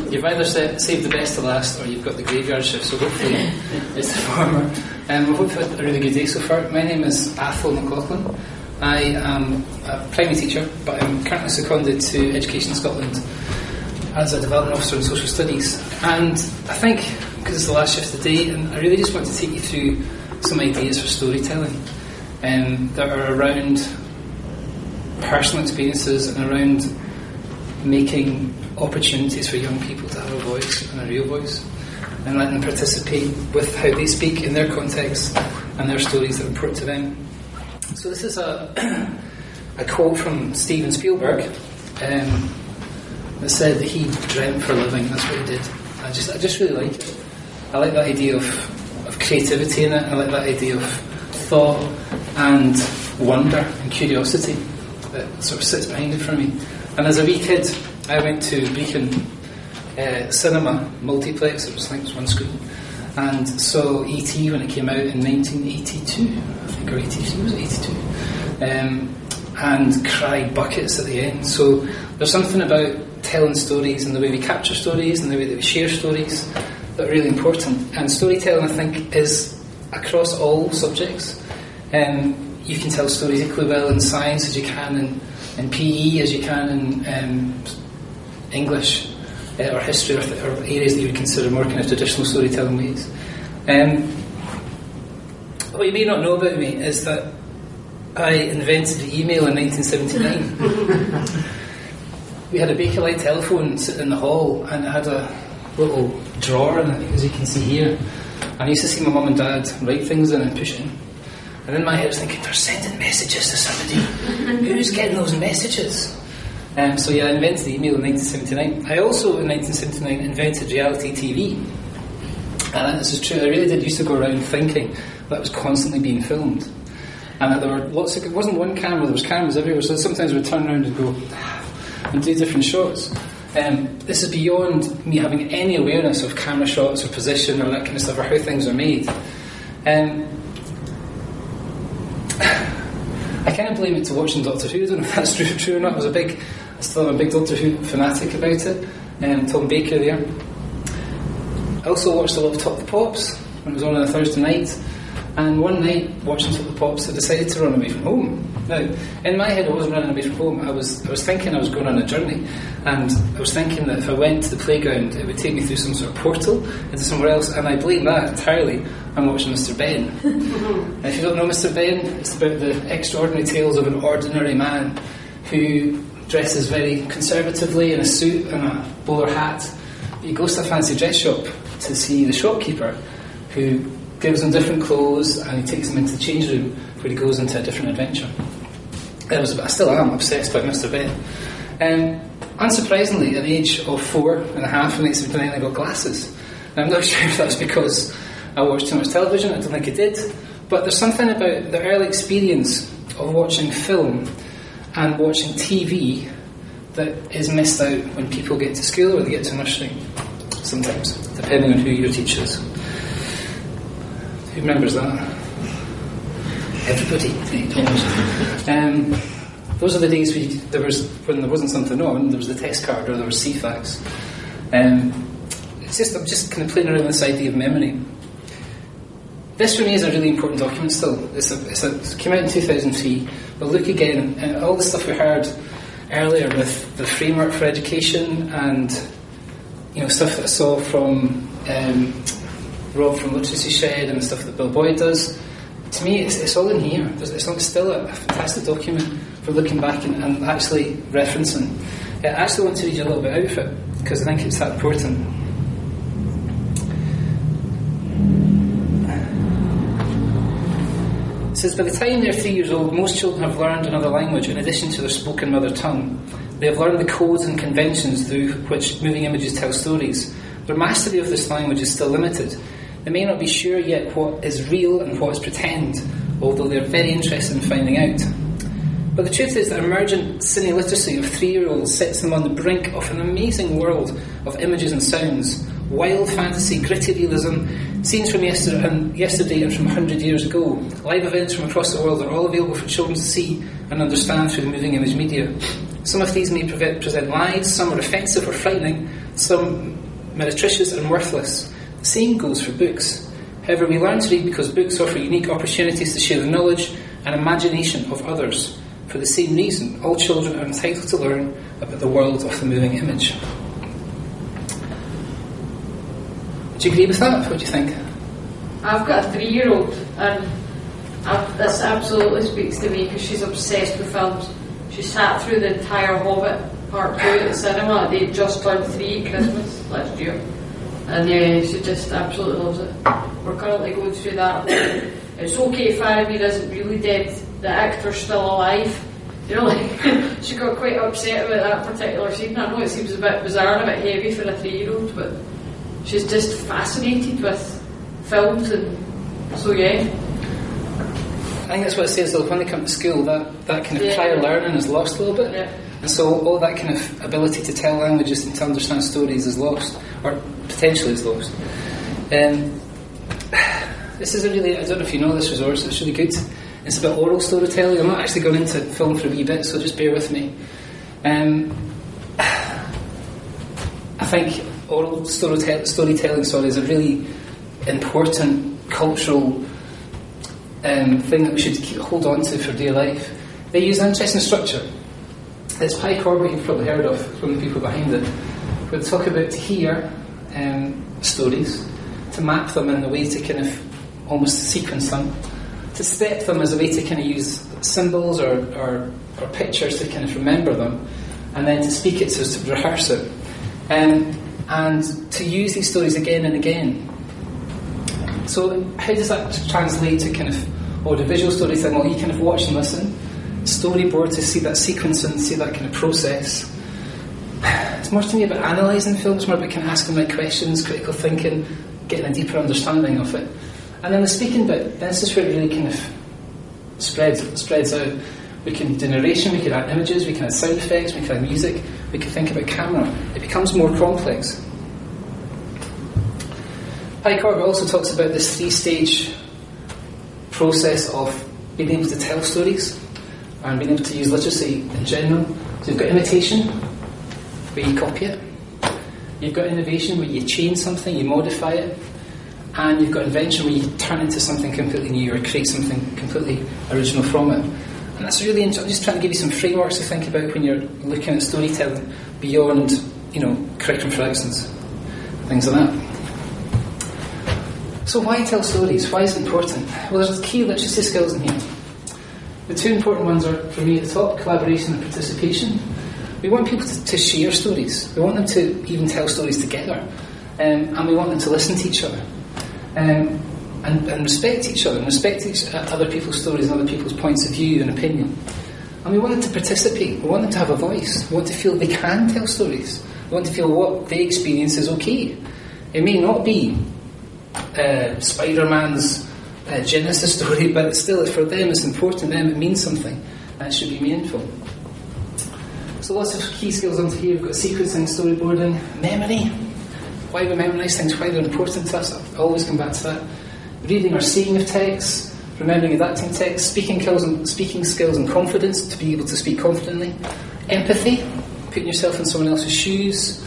You've either saved the best to last, or you've got the graveyard shift, so hopefully it's the former. I hope you've had a really good day so far. My name is Athol McLaughlin. I am a primary teacher, but I'm currently seconded to Education Scotland as a development officer in social studies. And I think, because it's the last shift of the day, and I really just want to take you through some ideas for storytelling that are around personal experiences and around making opportunities for young people to have a voice and a real voice, and letting them participate with how they speak in their context and their stories that are important to them. So this is a quote from Steven Spielberg that said that he dreamt for a living. That's what he did. I just really like it. I like that idea of creativity in it. I like that idea of thought and wonder and curiosity that sort of sits behind it for me. And as a wee kid, I went to Brecon Cinema Multiplex. I think it was one screen, and saw E.T. when it came out in 1982, I think, or 83, was it 82? And cried buckets at the end. So there's something about telling stories and the way we capture stories and the way that we share stories that are really important. And storytelling, I think, is across all subjects. You can tell stories equally well in science as you can in PE, as you can in English or history, or areas that you would consider more kind of traditional storytelling ways. What you may not know about me is that I invented the email in 1979. We had a Bakelite telephone sitting in the hall, and it had a little drawer in it, as you can see here. And I used to see my mum and dad write things in and push it in. And in my head I was thinking, they're sending messages to somebody. Who's getting those messages? So I invented the email in 1979. I also, in 1979, invented reality TV. And this is true, I really did used to go around thinking that it was constantly being filmed. And that there were lots of, it wasn't one camera, there was cameras everywhere, so sometimes we'd turn around and go and do different shots. This is beyond me having any awareness of camera shots or position or that kind of stuff, or how things are made. I kind of blame it to watching Doctor Who. I don't know if that's true or not. I still am a big Doctor Who fanatic about it. Tom Baker there. I also watched a lot of Top the Pops when it was on a Thursday night. And one night, watching Top the Pops, I decided to run away from home. Now, in my head, I wasn't running away from home. I was thinking I was going on a journey, and I was thinking that if I went to the playground, it would take me through some sort of portal into somewhere else. And I blame that entirely on watching Mr. Ben. If you don't know Mr. Ben, it's about the extraordinary tales of an ordinary man who dresses very conservatively in a suit and a bowler hat. He goes to a fancy dress shop to see the shopkeeper, who gives him different clothes, and he takes him into the change room where he goes into a different adventure. I still am obsessed by Mr. Ben. Unsurprisingly, at the age of 4.5 in 1979, I got glasses. And I'm not sure if that's because I watched too much television. I don't think I did. But there's something about the early experience of watching film and watching TV that is missed out when people get to school or they get to nursery, sometimes, depending on who your teacher is. Who remembers that? Everybody. Those are the days when there wasn't something on. There was the test card, or there was CFAX. I'm just kind of playing around with this idea of memory. This for me is a really important document still. It came out in 2003. We'll look again at all the stuff we heard earlier with the framework for education, and stuff that I saw from Rob from Literacy Shed and the stuff that Bill Boyd does. To me, it's all in here. It's still a fantastic document for looking back and actually referencing. I actually want to read you a little bit out of it, because I think it's that important. It says, by the time they're 3 years old, most children have learned another language in addition to their spoken mother tongue. They have learned the codes and conventions through which moving images tell stories. Their mastery of this language is still limited. They may not be sure yet what is real and what is pretend, although they're very interested in finding out. But the truth is that emergent cine literacy of 3-year-olds sets them on the brink of an amazing world of images and sounds, wild fantasy, gritty realism, scenes from yesterday and from 100 years ago. Live events from across the world are all available for children to see and understand through the moving image media. Some of these may present lies, some are offensive or frightening, some meretricious and worthless. The same goes for books. However, we learn to read because books offer unique opportunities to share the knowledge and imagination of others. For the same reason, all children are entitled to learn about the world of the moving image. Do you agree with that? What do you think? I've got a 3-year-old, and this absolutely speaks to me because she's obsessed with films. She sat through the entire Hobbit Part 2 at the cinema. They just turned 3 at Christmas last year, and she just absolutely loves it. We're currently going through that. It's okay if Faramir isn't really dead, the actor's still alive. You know, like, she got quite upset about that particular scene. I know it seems a bit bizarre and a bit heavy for a 3-year-old, but she's just fascinated with films, and so yeah. I think that's what it says though, when they come to school, that kind of prior learning is lost a little bit. Yeah. And so all that kind of ability to tell languages and to understand stories is lost, or potentially is lost. This is a really, I don't know if you know this resource, it's really good. It's about oral storytelling. I'm not actually going into film for a wee bit, so just bear with me. I think oral storytelling is a really important cultural thing that we should hold on to for dear life. They use an interesting structure. It's Pye Corbett, you've probably heard of from the people behind it. We'll talk about to hear stories, to map them in a way to kind of almost sequence them, to step them as a way to kind of use symbols or pictures to kind of remember them, and then to speak it, so to rehearse it, and to use these stories again and again. So how does that translate to kind of audiovisual storytelling? Well, you kind of watch and listen, storyboard to see that sequence and see that kind of process. It's more to me about analysing films, more about kind of asking the right questions, critical thinking, getting a deeper understanding of it. And then the speaking bit, this is where it really kind of spreads out. We can do narration, we can add images, we can add sound effects, we can add music, we can think about camera. It becomes more complex. Pye Corbett also talks about this 3-stage process of being able to tell stories and being able to use literacy in general. So you've got imitation, where you copy it. You've got innovation, where you change something, you modify it. And you've got invention, where you turn into something completely new or create something completely original from it. And that's really interesting. I'm just trying to give you some frameworks to think about when you're looking at storytelling beyond, curriculum for excellence, things like that. So why tell stories? Why is it important? Well, there's key literacy skills in here. The 2 important ones are, for me at the top, collaboration and participation. We want people to share stories. We want them to even tell stories together. And we want them to listen to each other. And respect each other, and respect other people's stories and other people's points of view and opinion. And we want them to participate. We want them to have a voice. We want to feel they can tell stories. We want to feel what they experience is okay. It may not be Spider-Man's Genesis story, but still, for them, it's important to them. It means something, and it should be meaningful. So lots of key skills onto here. We've got sequencing, storyboarding, memory. Why we memorise things, why they're important to us. I always come back to that. Reading or seeing of text, remembering adapting text, speaking skills and confidence, to be able to speak confidently. Empathy, putting yourself in someone else's shoes.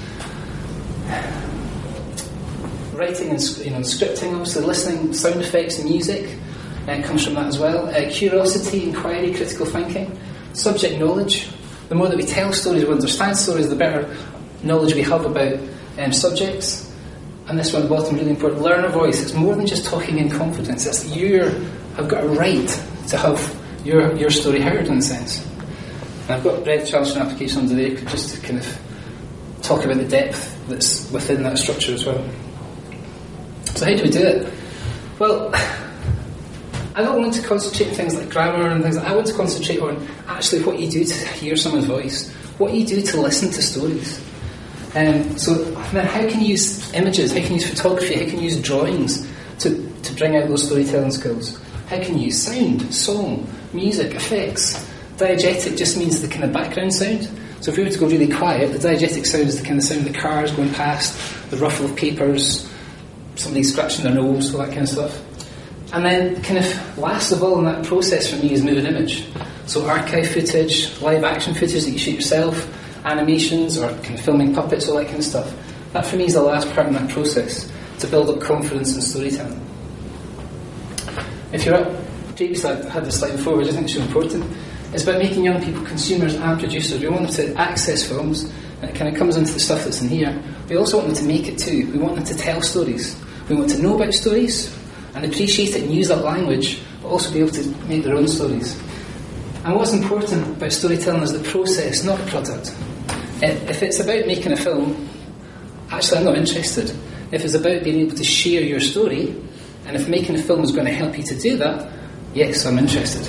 Writing and scripting, obviously, listening, sound effects and music comes from that as well. Curiosity, inquiry, critical thinking. Subject knowledge. The more that we tell stories, we understand stories, the better knowledge we have about subjects. And this one at the bottom, really important, learner voice. It's more than just talking in confidence. It's I've got a right to have your story heard, in a sense. And I've got Red Challenge and application under there just to kind of talk about the depth that's within that structure as well. So how do we do it? Well, I don't want to concentrate on things like grammar and things like that. I want to concentrate on actually what you do to hear someone's voice, what you do to listen to stories. So then how can you use images, how can you use photography, how can you use drawings to bring out those storytelling skills? How can you use sound, song, music, effects? Diegetic just means the kind of background sound. So if we were to go really quiet, the diegetic sound is the kind of sound of the cars going past, the ruffle of papers, somebody scratching their nose, all that kind of stuff. And then kind of last of all in that process for me is moving image. So archive footage, live action footage that you shoot yourself, animations or kind of filming puppets, all that kind of stuff. That for me is the last part of that process, to build up confidence in storytelling. If you're up, previously I had this slide before, which I think is so important. It's about making young people consumers and producers. We want them to access films, and it kind of comes into the stuff that's in here. We also want them to make it too. We want them to tell stories. We want to know about stories and appreciate it and use that language, but also be able to make their own stories. And what's important about storytelling is the process, not the product. If it's about making a film, actually I'm not interested. If it's about being able to share your story, and if making a film is going to help you to do that, yes, I'm interested.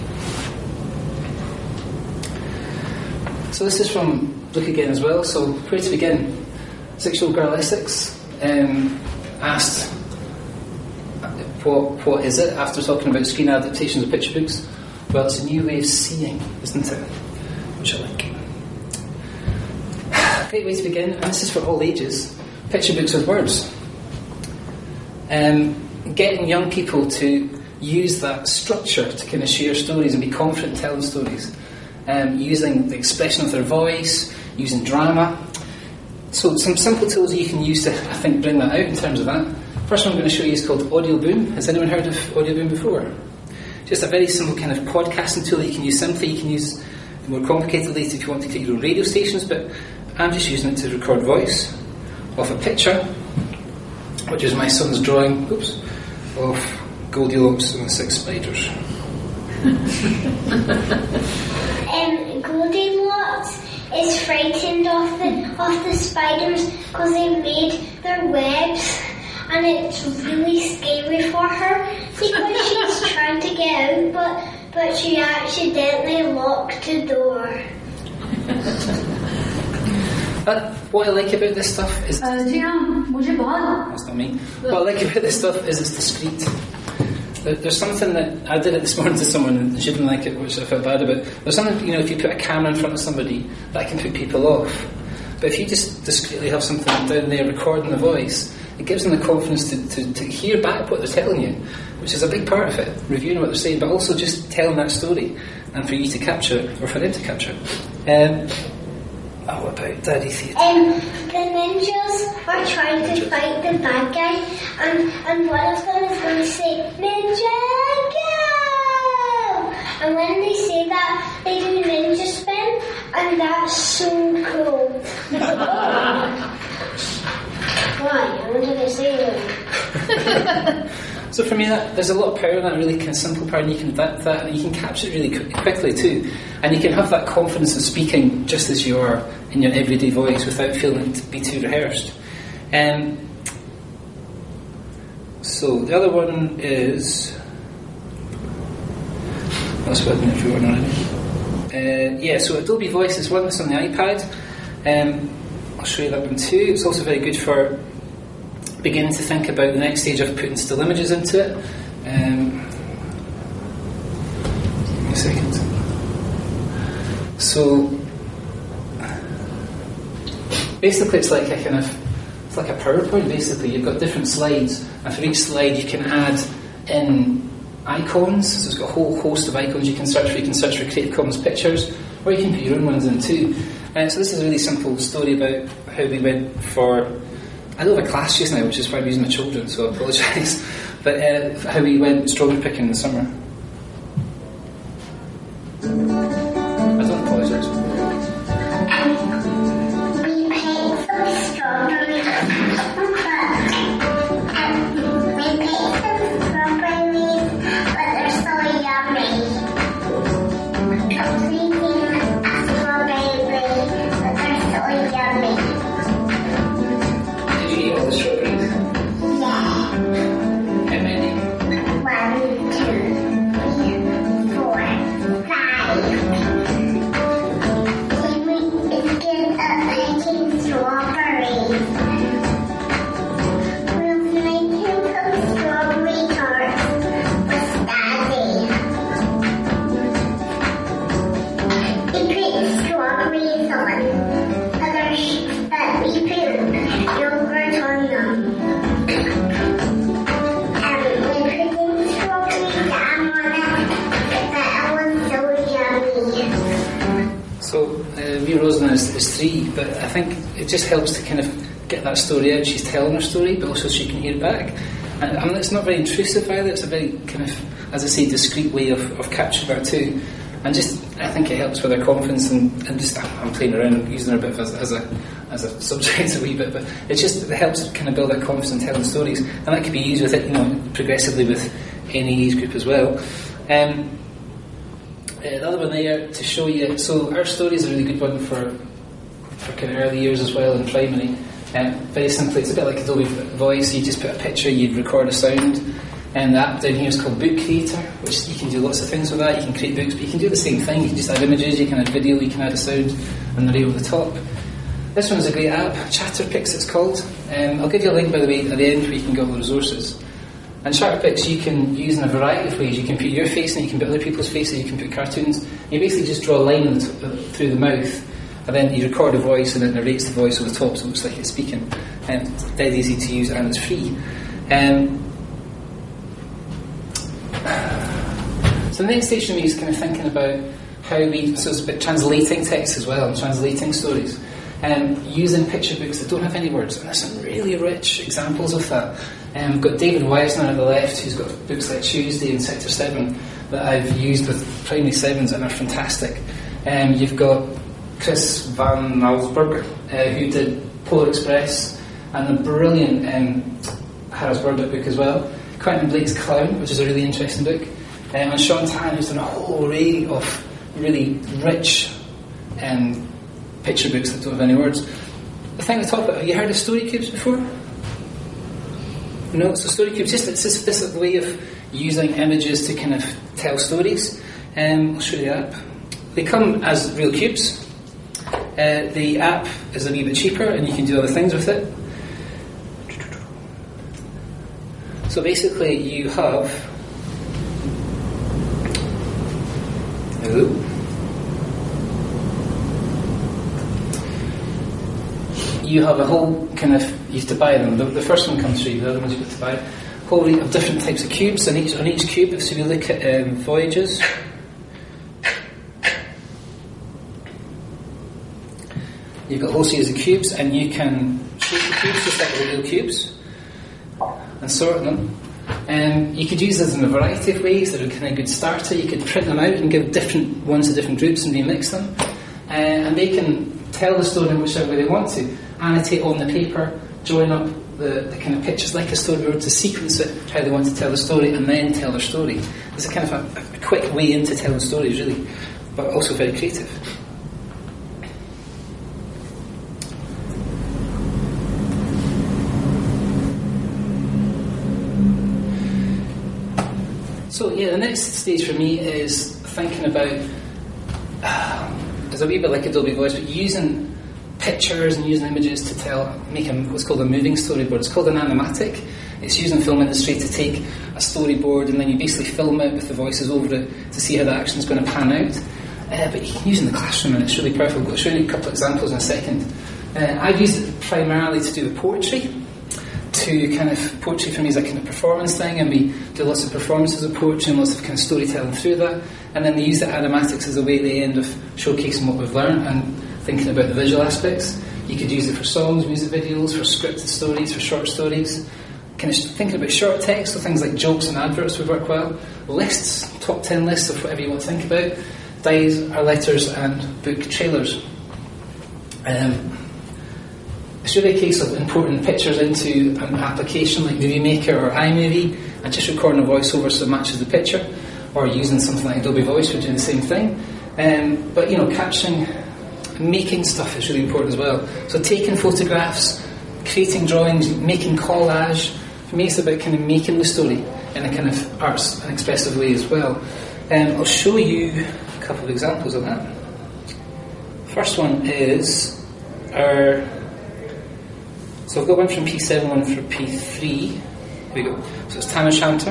So this is from Look Again as well. So where to begin? 6-year-old girl Essex asked, what is it, after talking about screen adaptations of picture books? Well, it's a new way of seeing, isn't it? Which I like. Great way to begin, and this is for all ages. Picture books with words. Getting young people to use that structure to kind of share stories and be confident telling stories. Using the expression of their voice, using drama. So some simple tools you can use to, I think, bring that out in terms of that. First one I'm going to show you is called Audio Boom. Has anyone heard of Audio Boom before? Just a very simple kind of podcasting tool that you can use simply. You can use it more complicatedly if you want to create your own radio stations, but I'm just using it to record voice of a picture, which is my son's drawing, of Goldilocks and the 6 spiders. Goldilocks is frightened of the spiders because they made their webs, and it's really scary for her because she's trying to get out, but she accidentally locked the door. What I like about this stuff is... That's not me. What I like about this stuff is it's discreet. There's something that I did it this morning to someone and she didn't like it, which I felt bad about. There's something, if you put a camera in front of somebody, that can put people off. But if you just discreetly have something down there recording the voice, it gives them the confidence to hear back what they're telling you, which is a big part of it, reviewing what they're saying, but also just telling that story and for you to capture it, or for them to capture it. What about Daddy Theatre? The ninjas are trying to fight the bad guy, and one of them is going to say, "Ninja, go!" And when they say that, they do ninja spin, and that's so cool. Why? I wanted to say that. So for me, there's a lot of power in that really kind of simple power, and you can adapt that, and you can capture it really quickly too. And you can have that confidence of speaking just as you are in your everyday voice without feeling it to be too rehearsed. So the other one is... That's what everyone already. So Adobe Voice is one that's on the iPad. I'll show you that one too. It's also very good for beginning to think about the next stage of putting still images into it. Give me a second. So basically it's like a PowerPoint. Basically you've got different slides, and for each slide you can add in icons. So it's got a whole host of icons you can search for. You can search for Creative Commons pictures, or you can put your own ones in too. So this is a really simple story about how we went for... I don't have a class just now, which is why I'm using my children, so I apologise. But how we went strawberry picking in the summer. I don't apologise. We picked some strawberries, but they're so yummy. We made a strawberry, but they're so yummy. Did you eat all the strawberries? Yeah. How many? 1, 2. think it just helps to kind of get that story out. She's telling her story, but also she can hear it back. And I mean, it's not very intrusive either. It's a very kind of, as I say, discreet way of capturing her too. And just, I think it helps with her confidence, and just, I'm playing around using her a bit as a subject a wee bit, but it helps kind of build that confidence in telling stories, and that could be used with it, progressively with any age group as well. The other one there to show you, so our story is a really good one for kind of early years as well in primary. Very simply, it's a bit like Adobe Voice. You just put a picture, you'd record a sound. And the app down here is called Book Creator, which you can do lots of things with that. You can create books, but you can do the same thing. You can just add images, you can add video, you can add a sound, and narrate over the top. This one's a great app, Chatterpix it's called. I'll give you a link, by the way, at the end where you can get all the resources. And Chatterpix you can use in a variety of ways. You can put your face and you can put other people's faces, you can put cartoons. You basically just draw a line through the mouth, and then you record a voice and it narrates the voice over the top so it looks like it's speaking. And it's dead easy to use and it's free. So the next stage for me is kind of thinking about so it's about translating text as well, and translating stories, and using picture books that don't have any words. And there's some really rich examples of that. We've got David Weisner on the left, who's got books like Tuesday and Sector 7 that I've used with primary 7s and are fantastic. You've got Chris Van Allsburg, who did Polar Express, and the brilliant Harris Burdick book as well. Quentin Blake's Clown, which is a really interesting book. And Sean Tan, who's done a whole array of really rich picture books that don't have any words. The thing to talk about, have you heard of story cubes before? No, so story cubes, this way of using images to kind of tell stories. I'll show you the app. They come as real cubes. The app is a wee bit cheaper and you can do other things with it. So basically you have... Hello? You have a whole kind of... You have to buy them. The first one comes free, the other ones you have to buy. A whole range of different types of cubes. On each cube, so we look at Voyages... You've got a whole series of cubes, and you can shape the cubes just like the real cubes and sort them. You could use this in a variety of ways. They're a kind of good starter. You could print them out and give different ones to different groups and remix them. And they can tell the story in whichever way they want to. Annotate on the paper, join up the kind of pictures like a storyboard to sequence it, how they want to tell the story, and then tell their story. It's a kind of a quick way into telling stories, really, but also very creative. So yeah, the next stage for me is thinking about, it's a wee bit like Adobe Voice, but using pictures and using images to make what's called a moving storyboard. It's called an animatic. It's used in the film industry to take a storyboard and then you basically film it with the voices over it to see how the action's going to pan out. But you can use it in the classroom and it's really powerful. I'll show you a couple of examples in a second. I've used it primarily to do with poetry. Poetry for me is a kind of performance thing, and we do lots of performances of poetry and lots of kind of storytelling through that. And then they use the animatics as a way at the end of showcasing what we've learned and thinking about the visual aspects. You could use it for songs, music videos, for scripted stories, for short stories. Kind of thinking about short text, so things like jokes and adverts would work well. Lists, top 10 lists of whatever you want to think about. Dies, our letters, and book trailers. It's really a case of importing pictures into an application like Movie Maker or iMovie and just recording a voiceover so it matches the picture, or using something like Adobe Voice for doing the same thing. But capturing, making stuff is really important as well. So taking photographs, creating drawings, making collage. For me, it's about kind of making the story in a kind of arts and expressive way as well. I'll show you a couple of examples of that. First one is our... So I've got one from P7, one from P3. Here we go. So it's Tam O'Shanter.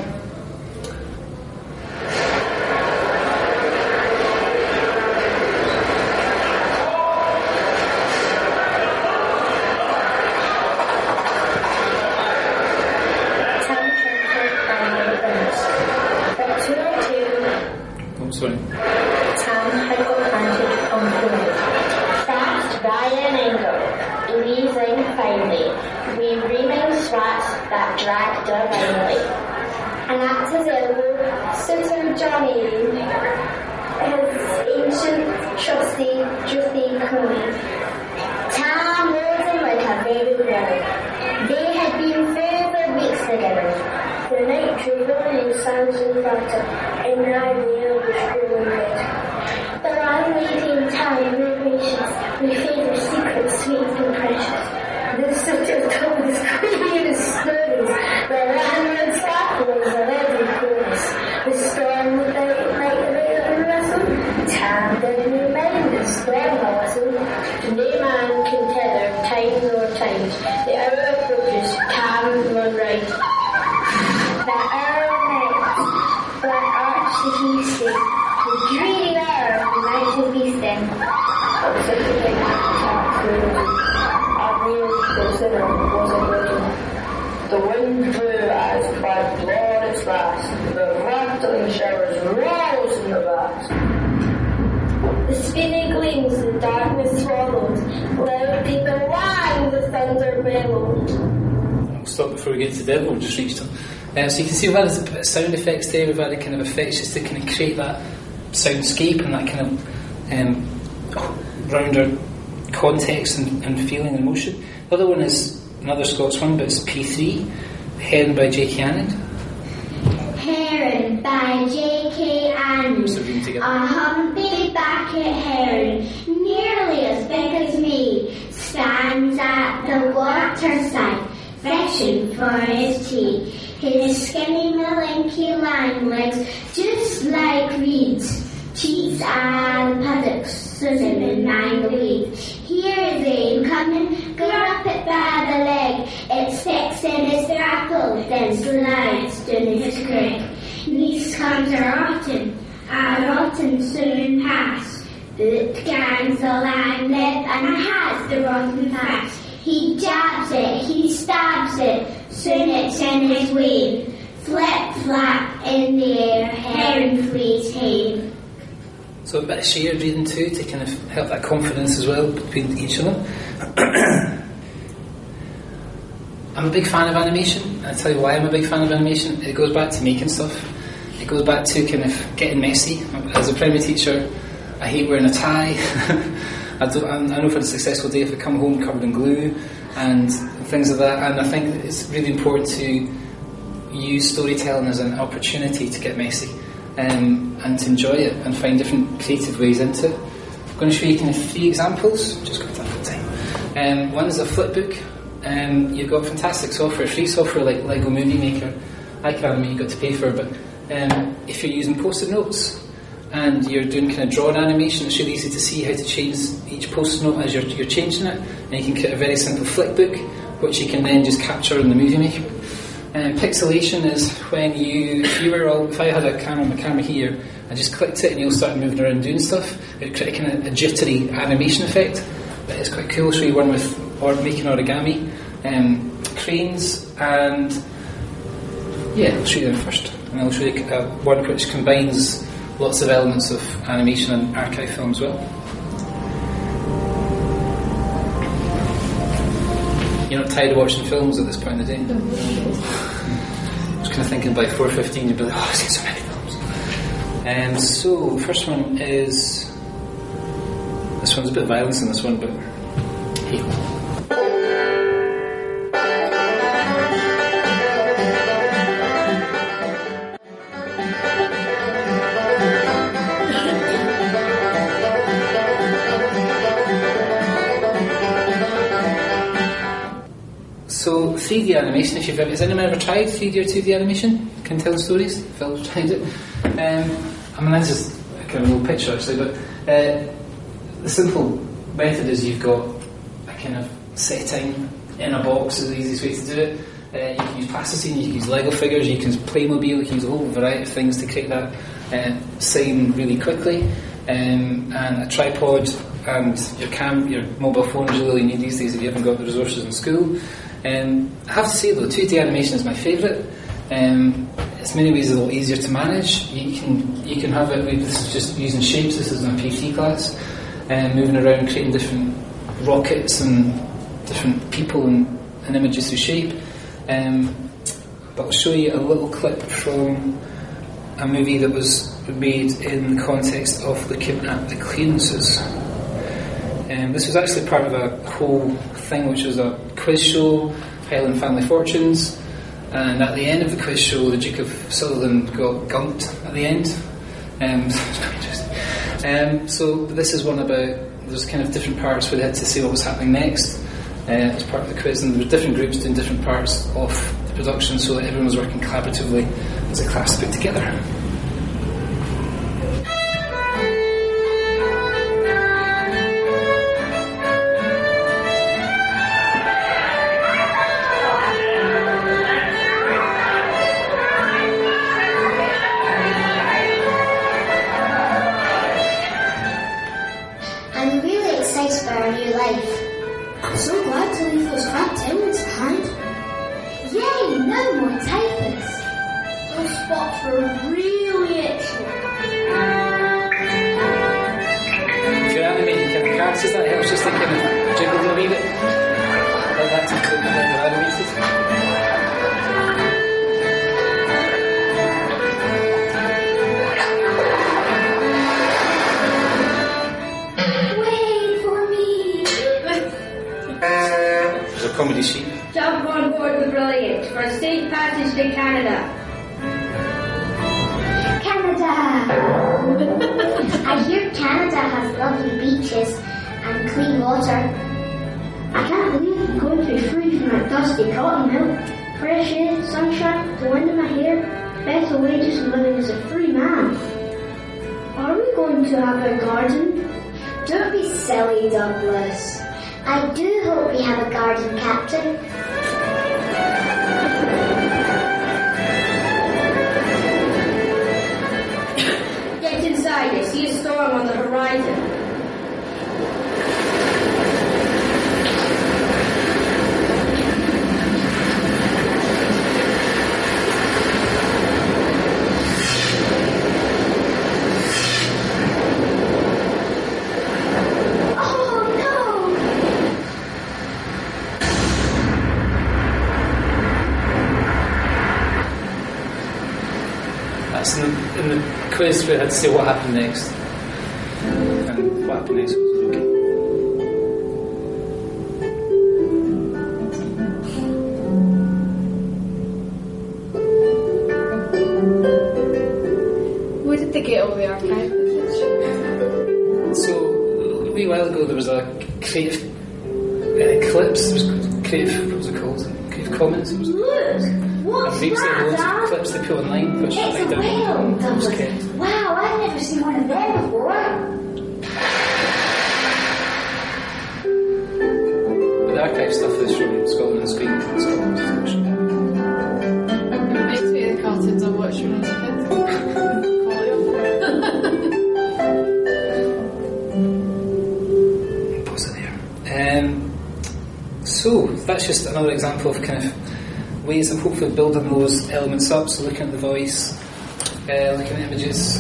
Oh, sorry. Tam had got planted on the left. Fast by an angle. tractor finally. And at his elbow, Sitter Johnny, his ancient trusty crony. Tam knows him like a very brother. They had been for weeks together. The night driven in sands and water, and now Neil was growing red. The landlady and Tam were gracious, with favours secrets sweet and precious. The Sitter told his queerest stories, the landlord's laughter was a every chorus. The storm would like the rain and rustle. Tam didn't mind the storm a whistle. No man can tether time nor times. The hour approaches, Tam run right. The hour night, black arch the feasting, the dreary hour of the night of feasting. But such a big attack through. The sinner was a virgin. The wind blew as by blood its last. The rattling showers rose in the vast. The spinning gleams the darkness swallowed. Loud deep and wide the thunder bellowed. I'll stop before we get to the devil. We've just reached them. So you can see we've had a bit of sound effects there. We've had a kind of effects just to kind of create that soundscape and that kind of rounder context and feeling and emotion. The other one is another Scots one, but it's P3, Heron by J.K. Annand. Heron by J.K. Annand. So reading together. A humpy-backed heron, nearly as big as me, stands at the waterside, fishing for his tea. His skinny, malinky line legs, just like reeds. Cheeks and paddocks, Susan and mind the weed. Here is Aim coming, grab it by the leg. It sticks in his grapple, then slides down his crag. These comes a rotten soon pass. Boot gangs the land lip and has the rotten pass. He jabs it, he stabs it, soon it's in his way. Flip flap in the air, heron flees home. So a bit of shared reading too to kind of help that confidence as well between each of them. I'm a big fan of animation. I'll tell you why I'm a big fan of animation. It goes back to making stuff. It goes back to kind of getting messy. As a primary teacher, I hate wearing a tie. I know for a successful day if I come home covered in glue and things like that. And I think it's really important to use storytelling as an opportunity to get messy. And to enjoy it and find different creative ways into it. I'm going to show you kind of 3 examples. Just got that for time. One is a flipbook. You've got fantastic software, free software like Lego Movie Maker, iCanime you've got to pay for, but if you're using post-it notes and you're doing kind of drawn animation, it's really easy to see how to change each post-it note as you're changing it, and you can create a very simple flipbook which you can then just capture in the Movie Maker. Pixelation is when if I had my camera here, I just clicked it and you'll start moving around doing stuff. It creates kind of a jittery animation effect, but it's quite cool. I'll show you one with making origami, cranes, and I'll show you them first, and I'll show you one which combines lots of elements of animation and archive film as well. You're not tired of watching films at this point in the day? I was kind of thinking by 4:15 you'd be like, I've seen so many films. So, first one is... This one's a bit of violence in this one, but... Hey. So 3D animation, has anyone ever tried 3D or 2D animation? Can tell stories? Phil's tried it. This is a kind of a little picture actually, but the simple method is you've got a kind of setting in a box is the easiest way to do it. You can use plasticine, you can use Lego figures, you can use Playmobil, you can use a whole variety of things to create that scene really quickly. And a tripod and your mobile phone is all you need these days if you haven't got the resources in school. I have to say though, 2D animation is my favourite. It's many ways a lot easier to manage. You can have it. This is just using shapes. This is in a PT class, moving around, creating different rockets and different people and images through shape. but I'll show you a little clip from a movie that was made in the context of looking at the clearances. This was actually part of a whole thing, which was a quiz show, Highland Family Fortunes, and at the end of the quiz show, the Duke of Sutherland got gumped at the end. It's quite interesting. So this is one about, there's kind of different parts where they had to see what was happening next as part of the quiz, and there were different groups doing different parts of the production so that everyone was working collaboratively as a class put together. I'm really excited for our new life. I'm so glad to leave those crap tablets behind. Yay, no more typists. Those spots were really itchy. If you're animating kind of characters, that helps just to kind of jiggle them a wee bit. Like that to feel like they're animated. Wait for me. There's a comedy sheet. Jump on board the Brilliant for a safe passage to Canada. Canada! I hear Canada has lovely beaches and clean water. I can't believe I'm going to be free from that dusty cotton mill. Fresh air, sunshine, the wind in my hair, better wages and living as a free man. Are we going to have a garden? Don't be silly, Douglas. I do hope we have a garden, Captain. Get inside, I see a storm on the horizon. That's in the quiz we had to say what happened next. And what happened next was okay. Where did they get all the archive footage? So, a wee while ago there was a Creative Clips, it was Creative, what was it called? Creative Commons. It was Look! What's and basically that, loads of Dad? clips they put online, which It's a like whale, was Douglas. kept. Wow, I've never seen one of them before. But the archive stuff is from Scotland and Spain. Scotland It reminds me of the cartoons I watched when I was a kid. Pause it there. So that's just another example of kind of ways of hopefully building those elements up. So looking at the voice, looking at images.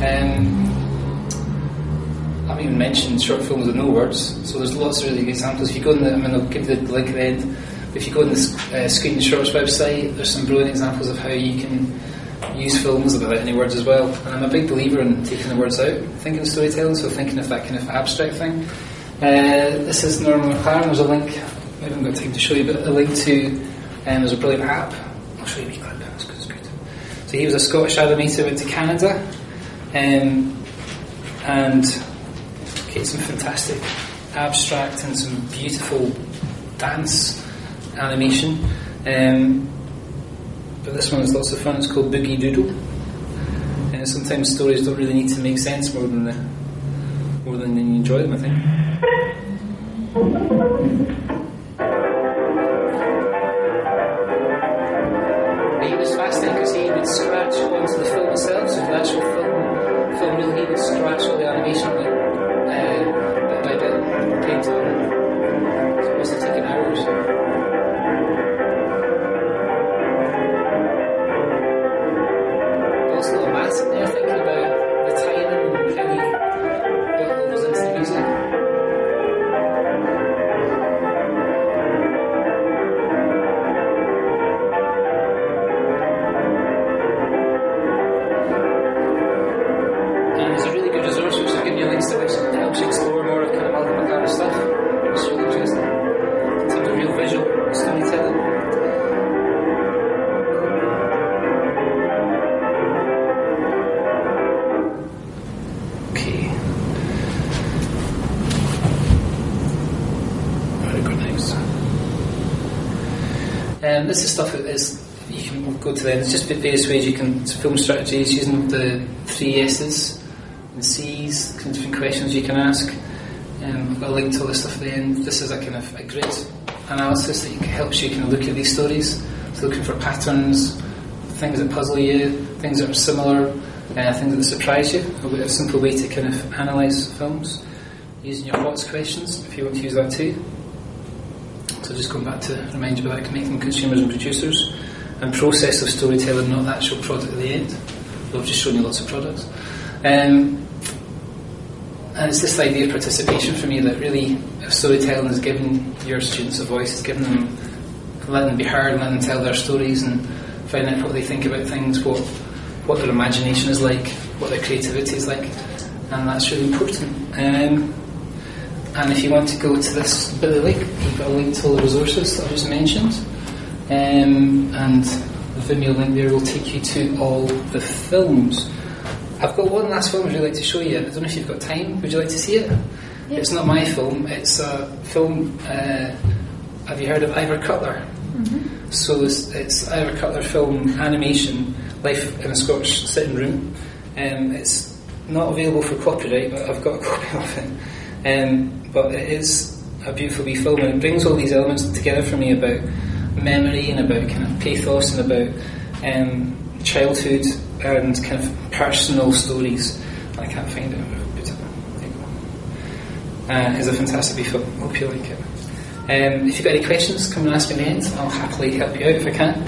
I haven't even mentioned short films with no words. So there's lots of really good examples. If you go in I'll give the link at the end. If you go on the Screen Shorts website, there's some brilliant examples of how you can use films without any words as well. And I'm a big believer in taking the words out, thinking of storytelling, so thinking of that kind of abstract thing. This is Norman McLaren. There's a link, I haven't got time to show you, but a link to, there's a brilliant app. I'll show you a wee clip, it's good. So he was a Scottish animator, went to Canada, and created some fantastic abstract and some beautiful dance animation. But this one is lots of fun. It's called Boogie Doodle, and sometimes stories don't really need to make sense more than you enjoy them, I think. But he was fascinating because he would scratch onto the film itself, so the actual film reel, he would scratch all the animation on it, bit by bit, paint on it. So it must have taken hours. Also a lot of maths in there, thinking about the timing and how he built all those into the music. This is stuff that is, you can go to them. There's just various ways you can, film strategies using the 3 S's and C's, different questions you can ask. I've got a link to all this stuff at the end. This is a kind of a grid analysis that helps you kind of look at these stories. So looking for patterns, things that puzzle you, things that are similar, things that surprise you. A simple way to kind of analyse films using your what's questions, if you want to use that too. So just going back to remind you about making consumers and producers, and process of storytelling, not the actual product at the end. I've just shown you lots of products. And it's this idea of participation for me, that really storytelling is giving your students a voice, it's giving them, letting them be heard, letting them tell their stories and finding out what they think about things, what their imagination is like, what their creativity is like, and that's really important. And if you want to go to this bit of the link, you've got a link to all the resources that I just mentioned, and the Vimeo link there will take you to all the films. I've got one last film I'd really like to show you. I don't know if you've got time. Would you like to see it? Yeah. It's not my film. It's a film. Have you heard of Ivor Cutler? Mm-hmm. So it's Ivor Cutler film animation, Life in a Scotch Sitting Room. It's not available for copyright, but I've got a copy of it. But it is a beautiful wee film, and it brings all these elements together for me about memory and about kind of pathos and about childhood and kind of personal stories. I can't find it. There you go. It's a fantastic wee film. Hope you like it. If you've got any questions, come and ask me in the end. I'll happily help you out if I can.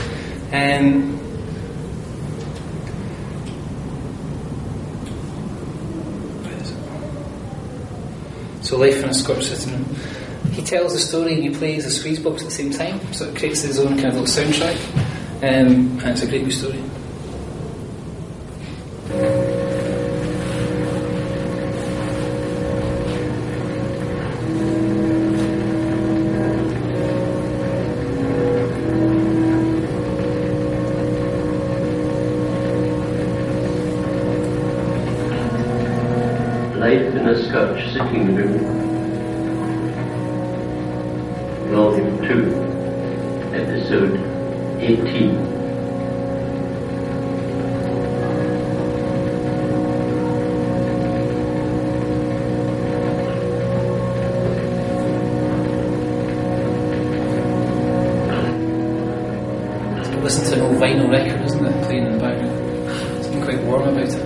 So Life in a Scotch Sitting Room. He tells a story and he plays a squeeze box at the same time, so it creates his own kind of little soundtrack, and it's a great wee story. Life in a Scotch Sitting Room, Volume 2, Episode 18. Listen to an old vinyl record, isn't it, playing in the background? Something quite warm about it.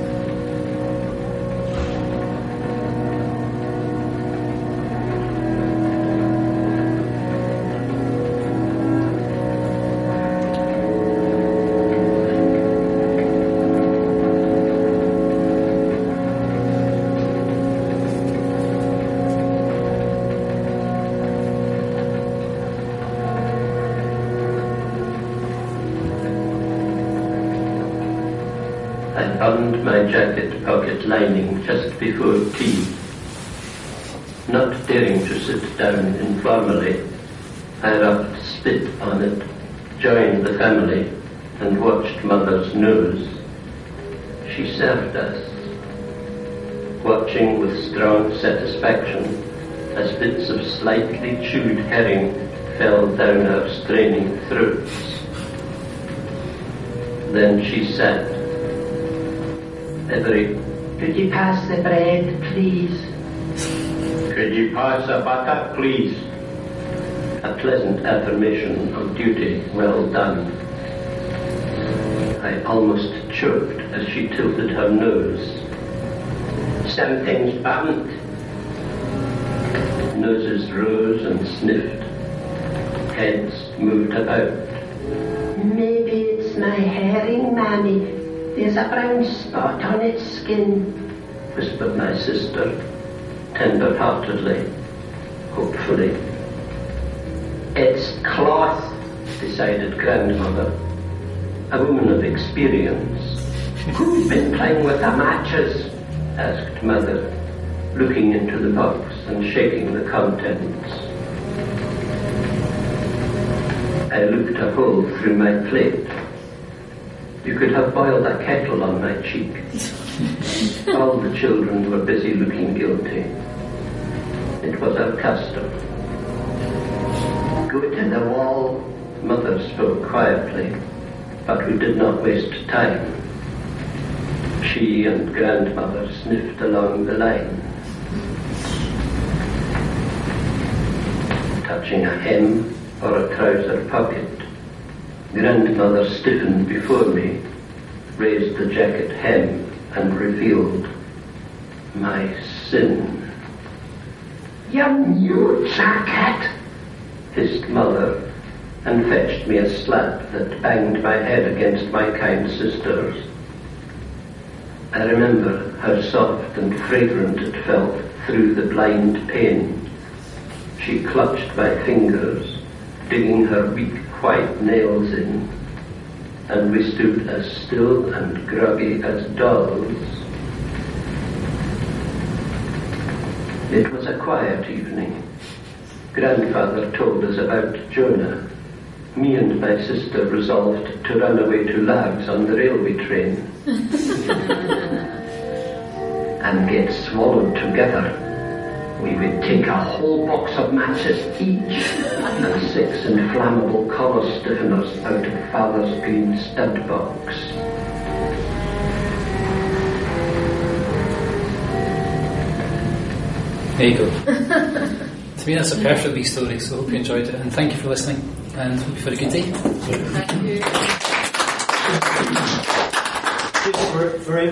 I buttoned my jacket pocket lining just before tea. Not daring to sit down informally, I rubbed spit on it, joined the family, and watched Mother's nose. She served us, watching with strong satisfaction as bits of slightly chewed herring fell down our straining throats. Then she said, "Could you pass the bread, please?" "Could you pass the butter, please?" A pleasant affirmation of duty well done. I almost choked as she tilted her nose. "Something's burnt." Noses rose and sniffed. Heads moved about. "Maybe it's my herring, Mammy. There's a brown spot on its skin," whispered my sister, tender-heartedly, hopefully. "It's cloth," decided grandmother, a woman of experience. "Who's been playing with the matches?" asked mother, looking into the box and shaking the contents. I looked a hole through my plate. You could have boiled a kettle on my cheek. All the children were busy looking guilty. It was our custom. "Go to the wall," Mother spoke quietly, but we did not waste time. She and Grandmother sniffed along the line, touching a hem or a trouser pocket. Grandmother stiffened before me, raised the jacket hem and revealed my sin. "Your new jacket!" hissed Mother, and fetched me a slap that banged my head against my kind sister's. I remember how soft and fragrant it felt through the blind pain. She clutched my fingers, digging her weak white nails in, and we stood as still and groggy as dolls. It was a quiet evening. Grandfather told us about Jonah. Me and my sister resolved to run away to Lags on the railway train and get swallowed together. We would take a whole box of matches each and 6 inflammable collar stiffeners out of Father's green stud box. There you go. To me, that's a perfect wee story, so I hope you enjoyed it, and thank you for listening, and hope you've had a good day. Thank you. Very